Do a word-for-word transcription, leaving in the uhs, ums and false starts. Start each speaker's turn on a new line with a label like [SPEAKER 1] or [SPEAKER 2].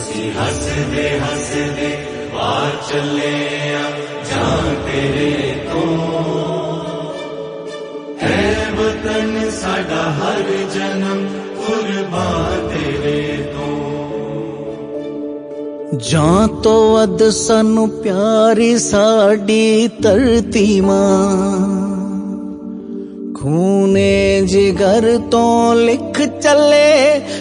[SPEAKER 1] ਅਸੀਂ ਹੱਸਦੇ ਹੱਸਦੇ ਬਾਹਰ ਚੱਲੇ ਆ ਜਾਨ ਤੇਰੇ ਤੋਂ ਹੈ ਵਤਨ ਸਾਡਾ ਹਰ ਜਨਮ ਕੁਰਬਾਨ ਤੇਰੇ ਤੋਂ
[SPEAKER 2] ਜਾਂ ਤੋਂ ਵੱਧ ਸਾਨੂੰ ਪਿਆਰੀ ਸਾਡੀ ਧਰਤੀ ਮਾਂ ਖੂਨੇ ਜਿਗਰ ਤੋਂ ਲਿਖ ਚੱਲੇ